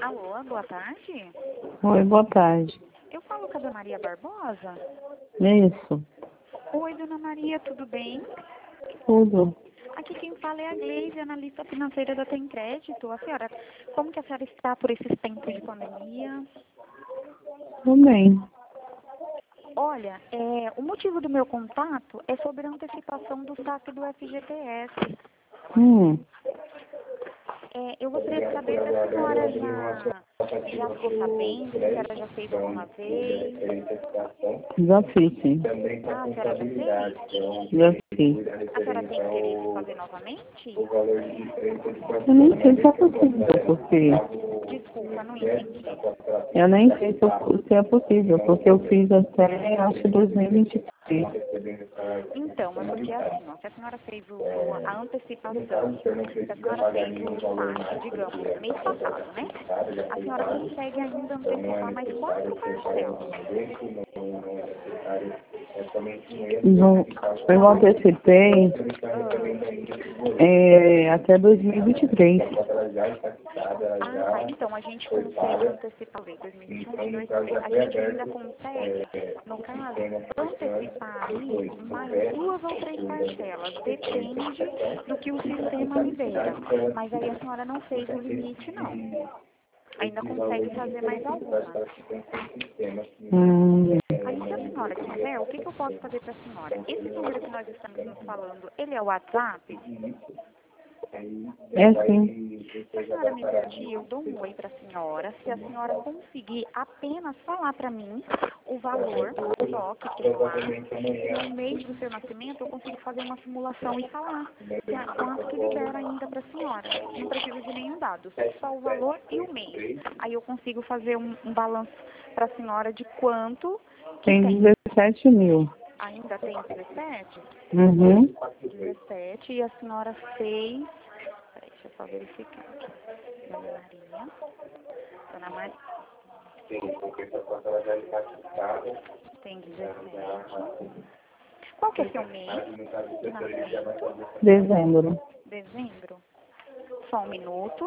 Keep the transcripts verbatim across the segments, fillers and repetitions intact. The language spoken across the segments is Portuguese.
Alô, boa tarde. Oi, boa tarde. Eu falo com a Dona Maria Barbosa? Isso. Oi, Dona Maria, tudo bem? Tudo. Aqui quem fala é a Gleise, analista financeira da Tem Crédito. A senhora, como que a senhora está por esses tempos de pandemia? Tudo bem. Olha, é, o motivo do meu contato é sobre a antecipação do saque do F G T S. Hum, É, eu gostaria de saber se a senhora já, já ficou sabendo, se a senhora já fez alguma vez. já fiz, sim. Ah, a senhora já fez? Já fiz. A senhora tem interesse em fazer novamente? Eu nem sei se é possível, porque... Desculpa, não entendi. Eu nem sei se, eu- se é possível, porque eu fiz até, acho, dois mil e vinte e três. Então, é porque assim, ó, se a senhora fez o, o- a antecipação, se a senhora fez o saque, digamos, mês passado, né? A senhora consegue ainda antecipar mais quatro parcelas. No, eu antecipei Ah, é, até dois mil e vinte e três. ah, tá. Então, a gente consegue antecipar o dois mil e vinte e um, vinte e dois, a gente ainda consegue, no caso, antecipar aí mais duas ou três parcelas. Depende do que o sistema libera. Mas aí a senhora não fez o limite, não. Ainda consegue fazer mais algumas. Hum, Aí, se a senhora quiser, o que, que eu posso fazer para a senhora? Esse número que nós estamos nos falando, ele é o WhatsApp? é sim. Se a senhora me permitir, eu dou um oi para a senhora. Se a senhora conseguir apenas falar para mim o valor só que tem lá, no mês do seu nascimento, eu consigo fazer uma simulação e falar se a- quanto que libera ainda para a senhora. Não precisa de nenhum dado, só o valor e o mês. Aí eu consigo fazer um, um balanço para a senhora de quanto que Tem tem. dezessete mil. Ainda tem dezessete? Uhum. dezessete e a senhora fez. Peraí, deixa eu só verificar aqui. Dona Maria. Dona Maria. Tem dezessete. Qual que é seu mês de nascimento? Dezembro. Dezembro. Só um minuto.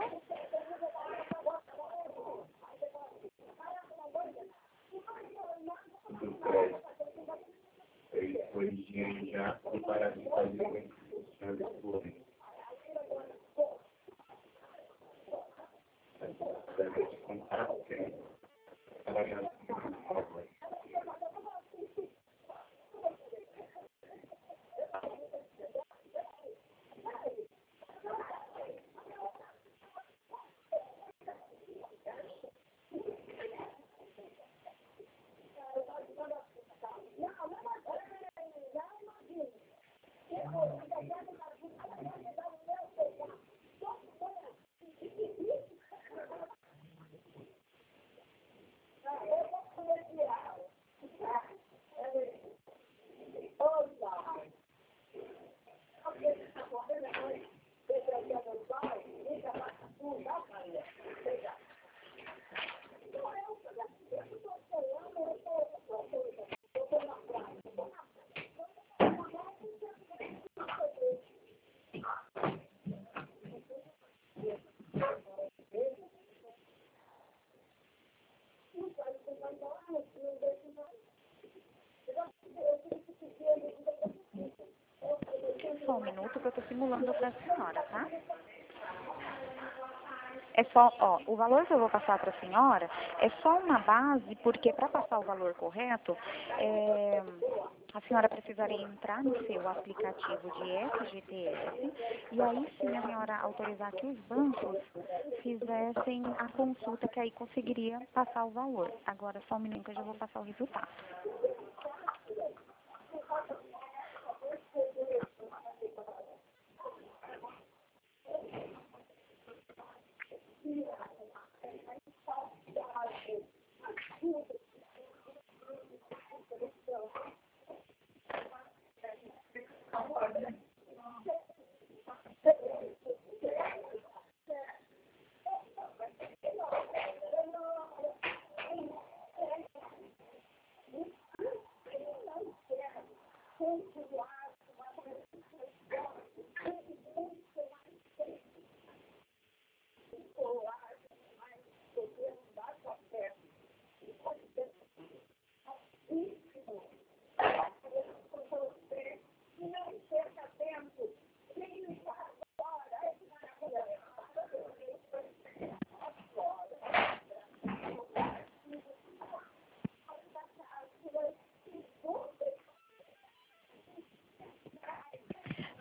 Só um minuto que eu estou simulando para a senhora, tá? É só, ó, o valor que eu vou passar para a senhora é só uma base, porque para passar o valor correto, é, a senhora precisaria entrar no seu aplicativo de F G T S e aí sim a senhora autorizar que os bancos fizessem a consulta, que aí conseguiria passar o valor. Agora só um minuto que eu já vou passar o resultado.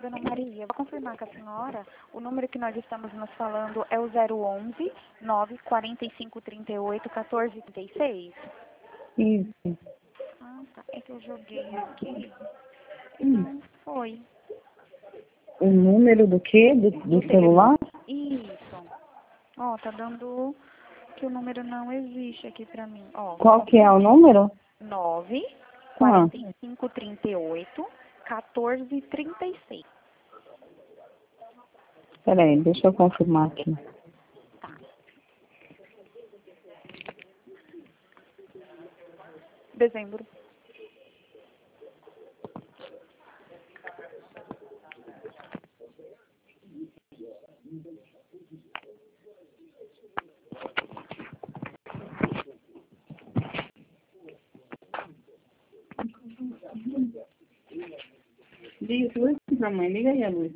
Dona Maria, vou confirmar com a senhora, o número que nós estamos nos falando é o zero onze, nove quatro cinco três oito, um quatro três seis? Isso. Ah, tá. É que eu joguei aqui e Hum. não foi. O número do quê? Do, do celular? Isso. Ó, tá dando que o número não existe aqui pra mim. Ó, Qual que é o número? nove Ah, quatro cinco três oito, um quatro três seis. peraí, deixa eu confirmar aqui. Tá. Dezembro. Liga, luz pra mãe, liga aí a luz.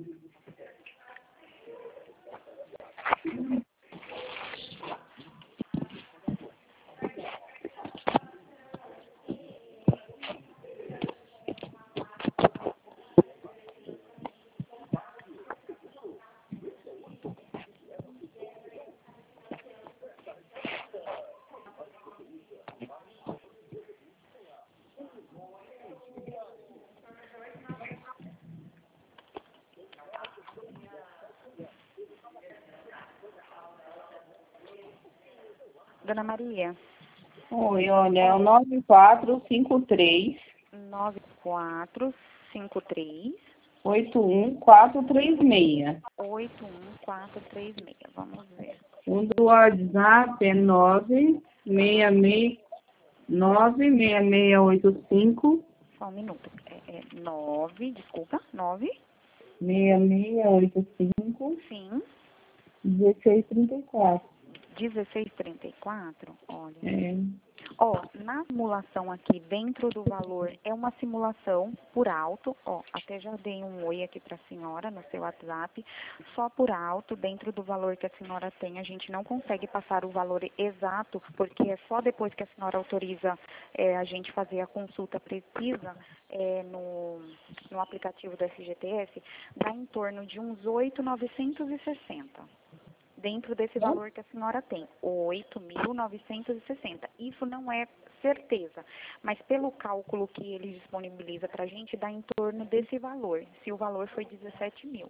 Dona Maria, Oi, olha, é o nove quatro cinco três, nove quatro cinco três, oito um quatro três seis. oito um quatro três seis. Vamos ver. O do WhatsApp é nove seis seis nove seis seis oito cinco, Só um minuto. É, é nove, desculpa, nove. seis seis oito cinco, Sim. dezesseis trinta e quatro. dezesseis trinta e quatro. Olha. É. Ó, na simulação aqui, dentro do valor, é uma simulação por alto, ó, até já dei um oi aqui para a senhora no seu WhatsApp, só por alto, dentro do valor que a senhora tem, a gente não consegue passar o valor exato, porque é só depois que a senhora autoriza é, a gente fazer a consulta precisa é, no, no aplicativo do F G T S, dá em torno de uns oito mil novecentos e sessenta. Dentro desse valor que a senhora tem, oito mil novecentos e sessenta. Isso não é certeza, mas pelo cálculo que ele disponibiliza para a gente, dá em torno desse valor, se o valor foi dezessete mil.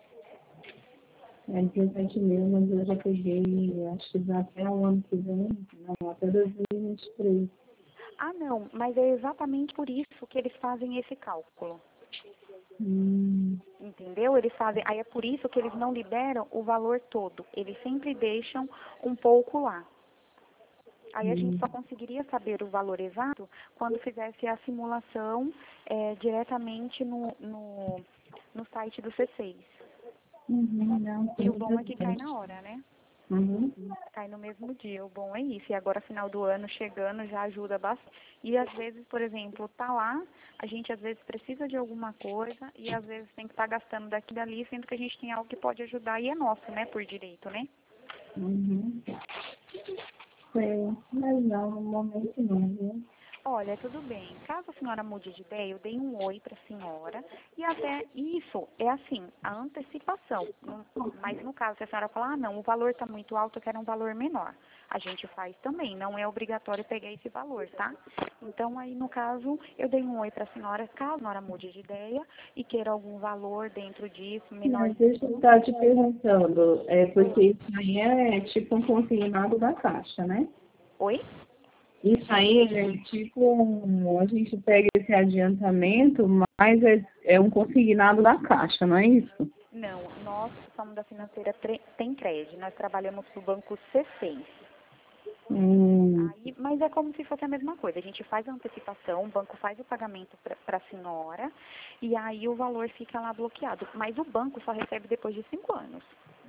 É dezessete mil, mas eu já peguei, acho que já até o ano que vem, não, até dois mil e vinte e três. Ah, não, mas é exatamente por isso que eles fazem esse cálculo. Hum. Entendeu? Eles fazem, aí é por isso que eles não liberam o valor todo. Eles sempre deixam um pouco lá. Aí a gente só conseguiria saber o valor exato quando fizesse a simulação é, diretamente no, no, no site do C seis. Uhum, não, E o bom é que cai na hora, né? Uhum. Cai no mesmo dia, o bom é isso. E agora, final do ano chegando, já ajuda bastante. E às vezes, por exemplo, tá lá, a gente às vezes precisa de alguma coisa e às vezes tem que estar gastando daqui e dali, sendo que a gente tem algo que pode ajudar e é nosso, né, por direito, né? Uhum. Sei, mas não, no momento não, viu? Olha, tudo bem. Caso a senhora mude de ideia, eu dei um oi para a senhora. E até isso é assim, a antecipação. No- Mas no caso, se a senhora falar, ah, não, o valor está muito alto, eu quero um valor menor. A gente faz também, não é obrigatório pegar esse valor, tá? Então, aí no caso, eu dei um oi para a senhora. Caso a senhora mude de ideia e queira algum valor dentro disso, Mas menor. deixa eu estar te perguntando, é porque isso aí é tipo um consignado da Caixa, né? Oi? Isso aí é tipo, um- a gente pega esse adiantamento, mas é, é um consignado da Caixa, não é isso? Não, nós somos da financeira Tre- Tem Crédito. Nós trabalhamos para o banco C seis. Hum, Aí, mas é como se fosse a mesma coisa. A gente faz a antecipação, o banco faz o pagamento para a senhora e aí o valor fica lá bloqueado. Mas o banco só recebe depois de cinco anos.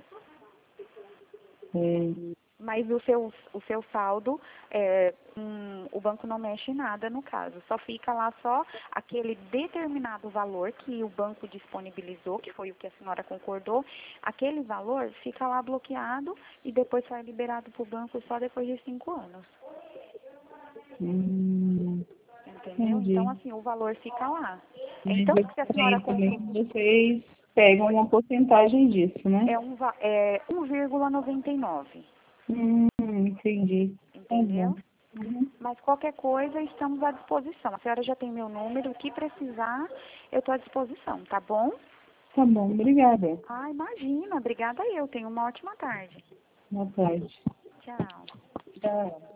é, Mas o seu, o seu saldo, é, hum, o banco não mexe em nada no caso. Só fica lá só aquele determinado valor que o banco disponibilizou, que foi o que a senhora concordou. Aquele valor fica lá bloqueado e depois só é liberado para o banco só depois de cinco anos. hum, Entendeu? Então, entendi. assim, o valor fica lá. Mas Então, eu se a senhora também, também conclu... vocês pegam uma porcentagem disso, né? É um va- é um vírgula noventa e nove. Hum, entendi. Entendeu? Tá bom. Uhum. Mas qualquer coisa, estamos à disposição. A senhora já tem meu número, o que precisar, eu estou à disposição, tá bom? Tá bom, obrigada. Ah, imagina. Obrigada eu. Tenha uma ótima tarde. Boa tarde. Tchau. Tchau.